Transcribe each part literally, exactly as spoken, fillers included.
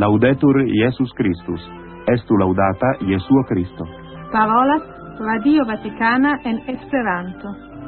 Laudetur Iesus Christus. Estu laudata Jesuo Christo. Parolas Radio Vaticana en Esperanto.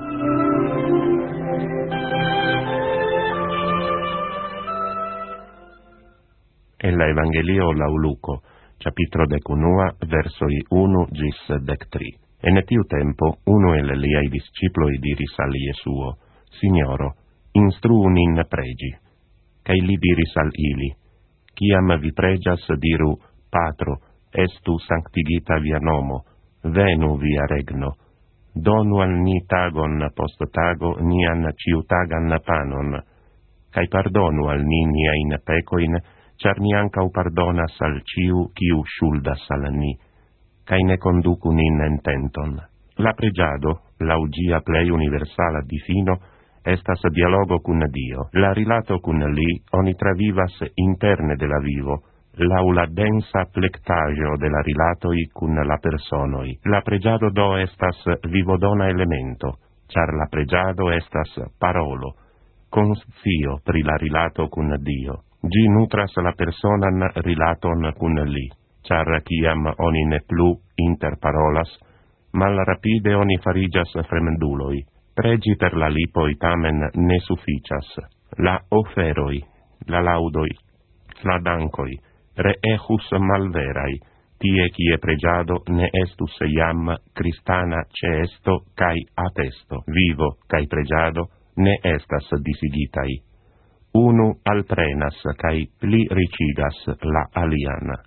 En la Evangelio lau Luco, capitro decunua, versoi unu gis dectri. En tiu tempo, uno el liai disciploi diris al Jesuo, Signoro, instruu nin pregi. Cai li diris al ili, Ciam vi pregias diru, Patro, estu sanctigita via nomo, venu via regno, donu al ni tagon post tago nian ciutagan panon, cai pardonu al ni niain pecoin, char ni ancau pardonas al ciu ciu shuldas al ni, cai ne conducu nin en tenton. La pregiado, laugia plei universala di fino, estas dialogo cun Dio. La rilato cun li oni travivas interne de la vivo, lau la densa plectagio de la rilatoi cun la personoi. La pregiado do estas vivodona elemento, char la pregiado estas parolo, conscio pri la rilato cun Dio. Gi nutras la personan rilaton cun li, char ciam oni ne plu interparolas, mal rapide oni farigas fremenduloi. Pregi per la lipoi tamen ne sufficias. La oferoi, la laudoi, la dancoi, reejus malverai, tie cie pregiado ne estus iam Christana ceesto cae atesto, vivo cae pregiado ne estas disigitai. Unu alprenas cae pli ricigas la aliana.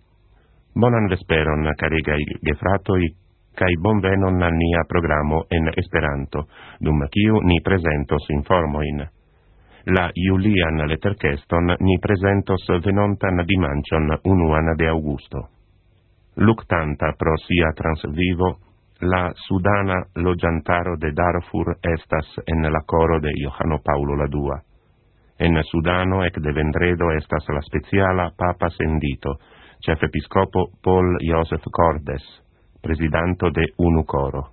Bonan vesperon, caregai gefratoi, cae bonvenon al nia programo en Esperanto, dum ciu ni presentos informoin. La Julian letterkeston ni presentos venontan dimancion unuan de Augusto. Luctanta pro sia transvivo, la sudana logiantaro de Darfur estas en la coro de Johano Paulo la dua. En Sudano ec de vendredo estas la speciala papa sendito, chef episcopo Paul Joseph Cordes, presidanto de unu coro.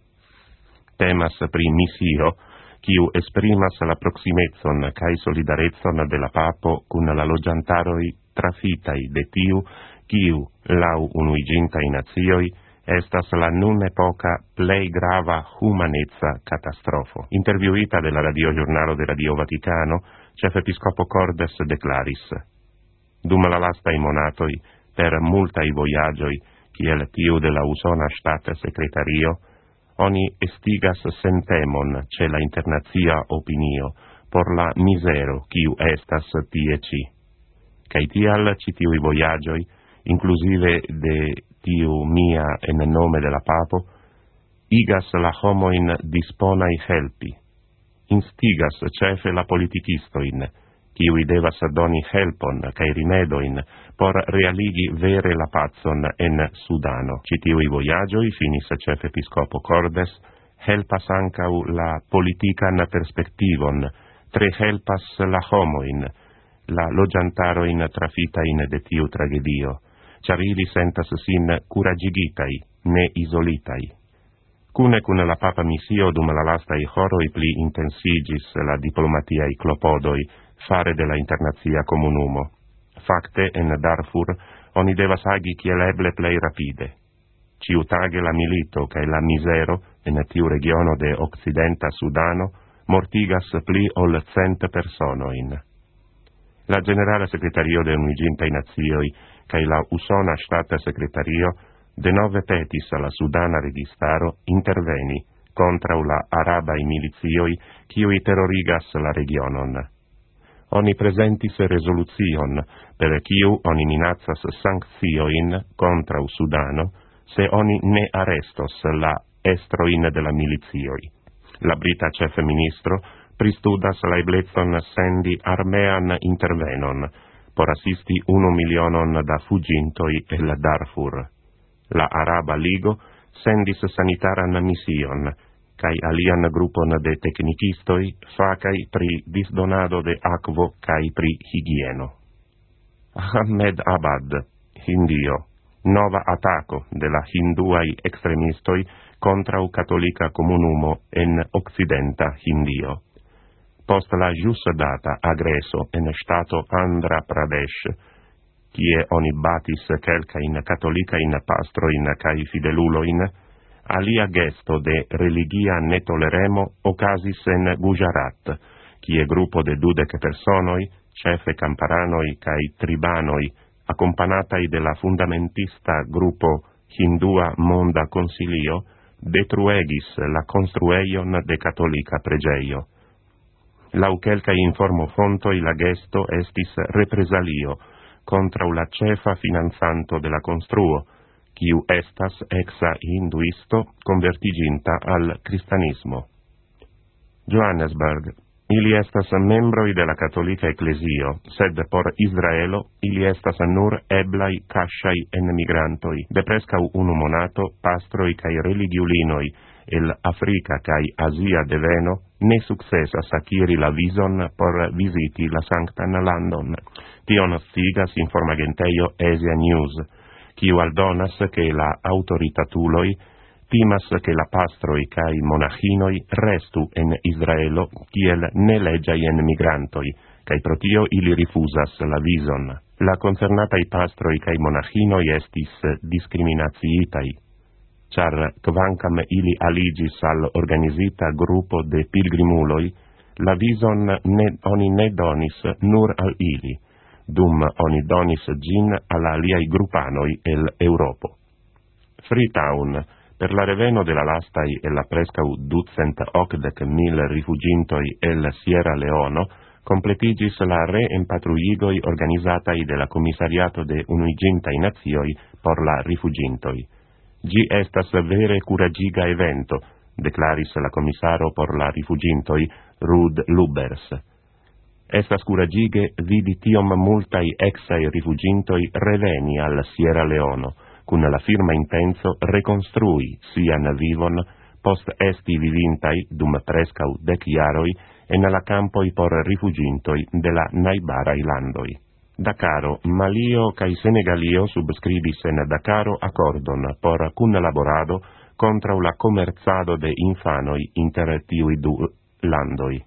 Temas pri missio, quiu esprimas la proximezon cae solidarezon de la papo cun la logiantaroi trafitai de tiu, quiu, lau unuigintai nazioi, estas la nun epoca plei grava humanezza catastrofo. Interviuita de la radiogiornalo de Radio Vaticano, chef episcopo Cordes declaris, dum la lastai monatoi, per multai voyagioi, kiel tiu de la Usona Stat Secretario, oni estigas sentemon ce la internazia opinio por la misero kiu estas tie ci. Kai tial ci tiui voyagioi, inclusive de tiu mia en nome de la papo, igas la homoin disponai helpi, instigas cefe la politicistoin, kiui devas doni helpon cae rimedoin por realigi vere la pazon en Sudano. Citiui voyagioi, finis chef episcopo Cordes, helpas ancau la politican perspectivon, tre helpas la homoin, la logiantaroin trafitain de tiu tragedio, char ili sentas sin curagigitai, ne isolitai. Cune cun la papa missio dum la lastai horoi pli intensigis la diplomatiai clopodoi, fare de la internazia comunumo. Facte, en Darfur, oni devas agi kiel eble plei rapide. Ciutage la milito cae la misero, en tiu regiono de Occidenta Sudano, mortigas pli ol cent personoin. La generale secretario de Unuigintai Nazioi cae la Usona Stat Secretario denove petis alla Sudana registaro interveni contra la arabai milizioi quiui terrorigas la regionon. Oni presentis resolucion, per quiu oni minazzas sanctioin contra Sudano, se oni ne arrestos la estroin de la milizioi. La brita chef ministro pristudas la eblezon sendi armean intervenon, por assisti unu milionon da fugintoi el Darfur. La Araba Ligo sendis sanitaran mission, cae alian grupon de tecnicistoi facai pri disdonado de aquo cae pri higieno. Ahmed Abad, Hindio, nova ataco de la hinduai extremistoi contra u catolica comunumo en Occidenta Hindio. Post la jus data agreso en stato Andhra Pradesh, kie oni batis kelkajn katolikajn pastrojn kaj fidelulojn, alia gesto de religia netoleremo okazis en Gujarat, kie grupo de dudek personoj, ĉefe kamparanoj kaj tribanoj, accompanatai de la fundamentista grupo Hindua Monda Consilio, detruegis la construeion de catolica pregeio. Lau kelkaj informofontoj la gesto estis represalio contra la cefa finanzanto de la construo, kiu estas exa hinduisto convertiginta al cristianismo. Johannesburg. Ili estas membroi de la catolica ecclesio, sed por Israelo ili estas nur eblai casciai enmigrantoi. De prescau unu monato, pastroi cae religiulinoi el Africa cae Asia deveno ne successas acquiri la vison por visiti la sanctan landon. Tion scigas informagenteio Asia News, kiu aldonas che la autoritatuloi timas che la pastroi cae monachinoi restu en Israelo kiel nelegiai enmigrantoi, cae protio ili rifusas la vison. La concernatai pastroi cae monachinoi estis discriminaciitai, char quancam ili aligis al organizita gruppo de pilgrimuloi, la vison ne, oni ne donis nur al ili, dum oni donis gin al aliai gruppanoi el Europo. Freetown. Per la reveno de la lastai e la prescau ducent ocdec mil rifugintoi el Sierra Leono, completigis la re-empatruigoi organizatai de la Commissariato de Unuigintai Nazioi por la rifugintoi. Gi estas vere curagiga evento, declaris la Commissaro por la rifugintoi Ruud Lubbers. Estas curagige vidi tiom multai exai rifugintoi reveni al Sierra Leono, cun la firma intenso reconstrui sian vivon post esti vivintai dum prescau dec iaroi en la campoi por rifugintoi de la naibarai landoi. Dakaro, Malio cae Senegalio subscribis en Dakaro accordon por cunlaborado contra la comerzado de infanoi inter tiui du landoi.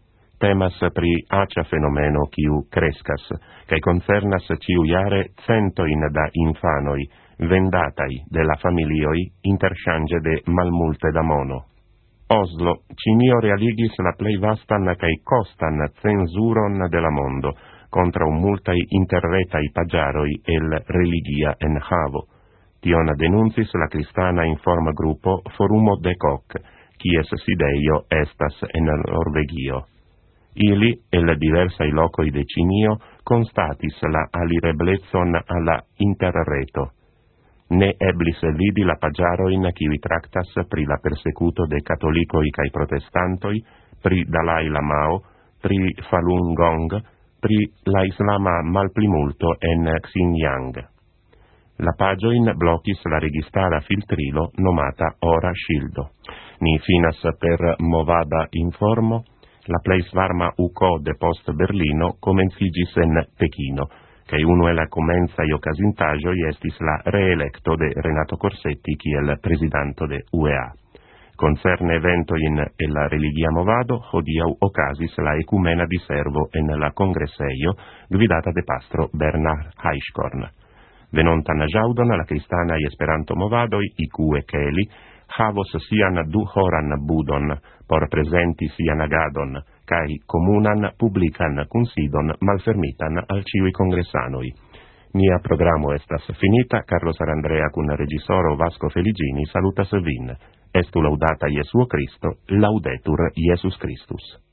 Temas pri acia fenomeno kiu crescas, cae concernas ciujare centoin da infanoi, vendatai de la familioi interchange de malmulte da mono. Oslo, Cinio realigis la plei vastan cae costan censuron de la mondo contra un multai interretai pagiaroi el religia en havo. Tion denuncis la cristana informa gruppo Forumo de Koch, kies sideio estas en Norvegio. Ili, el diversai locoi de Cinio, constatis la alireblezzon alla interreto. Ne eblis vidi la pagiaroin kiui tractas pri la persecuto de catolicoi cae protestantoi, pri Dalai Lamao, pri Falun Gong, pri la islama malplimulto en Xinjiang. La pagioin blocis la registara filtrilo nomata Ora Shildo. Ni finas per movada informo, la plei svarma U C O de post Berlino comencigis en Pechino, che uno e la comenza i occasintaggio estis la reelecto de Renato Corsetti kiel presidanto de U E A. Concerne evento in la religia movado, hodiau ocasis la ecumena di servo en la congresseio, guidata de pastro Bernard Heischkorn. Venontan jaudon la cristana i esperanto movadoi, icue celi, havos sian du horan budon, por presenti sian agadon, cae comunan publican considon malfermitan al ciui congressanoi. Mia programo estas finita, Carlos Arandrea cun regisoro Vasco Feligini salutas vin. Estu laudata Iesuo Cristo, laudetur Iesus Christus.